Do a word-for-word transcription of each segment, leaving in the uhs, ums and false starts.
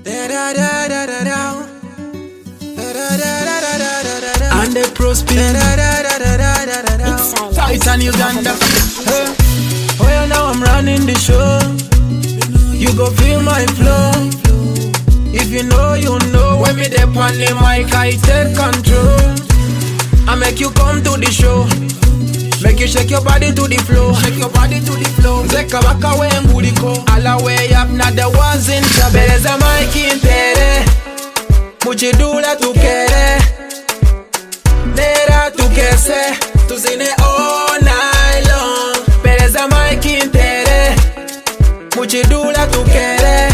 And the pro spin Titan Uganda. Hey. Oh yeah, now I'm running the show. You go feel my flow. If you know, you know. When me there on the mic, I take control. I make you come to the show. Make you shake your body to the flow. Shake your body to the flow. Zeka waka we nguriko. All way up, not the ones in trouble. Beleza mic in tere. Muchidula tukere. Nera tukese. Tuzine all night long. Beleza mic in tere. Muchidula tukere.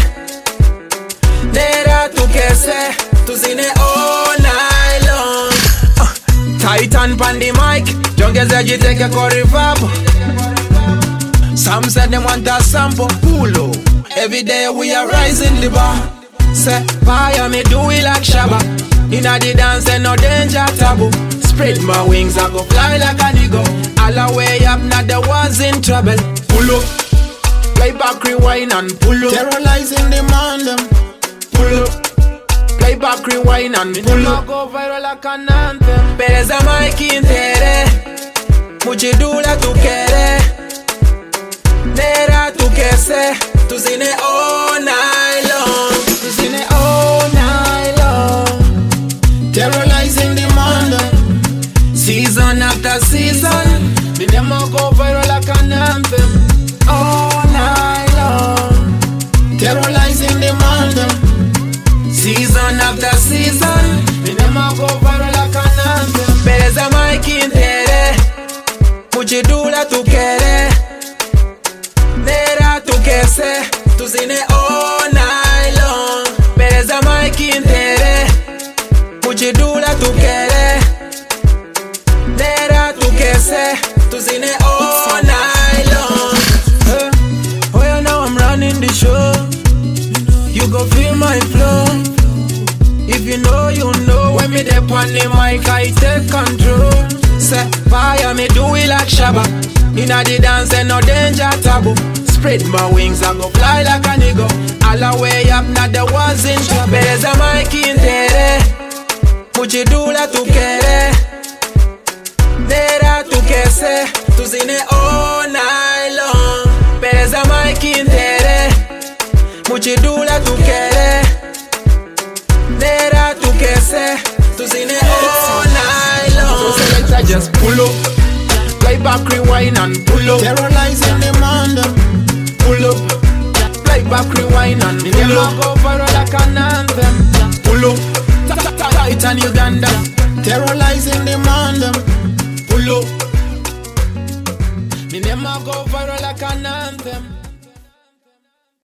Nera tukese. Tuzine all night long. uh, Titan pan the mic. Jungle said you take a curry fab. Some said they want a sample. Pulo. Every day we are rising the bar. Say, fire me do it like Shabba. Inna the dance and no danger taboo. Spread my wings, I go fly like an eagle. All the way up, not the ones in trouble. Pull up, play back, rewind and pull up. Terrorizing the man them. Pull up, play back, rewind and pull up. Go viral like an anthem. Beleza mic in tere. Muchidula tukere. Nera tukese. Tuzine all night long. Tuzine all night long. Terrorizing the monde. Season after season. Me dem a go viral like an anthem. All night long. Terrorizing the monde. Season after season. Me dem a go viral like an anthem. Beleza mic in tere. Muchidula tukere. Nera tukese. Tuzine all night long. Beleza mic in tere. Muchidula tukere. Nera tukese. Tuzine all night long. Hey. Oh yeah, now I'm running the show. You go feel my flow. If you know, you know. When me there on the mic, I take control. Say, fire me do it like Shabba. Inna the dance and no danger taboo. Spread my wings, I go fly like an eagle. All the way up, not the ones in trouble. Beleza mic in tere. Muchidula tukere. Nera tukese. Tuzine all night long. Beleza mic in tere. Muchidula tukere. Nera tukese. Tuzine all night long. So select I just pull up. Play back, rewind and pull up. Terrorizing the monde. Pull up. Play back, rewind and pull up. Go viral like an anthem. Pull up. Titan Uganda. Terrorizing the monde. Pull up. Me name a go viral like an anthem.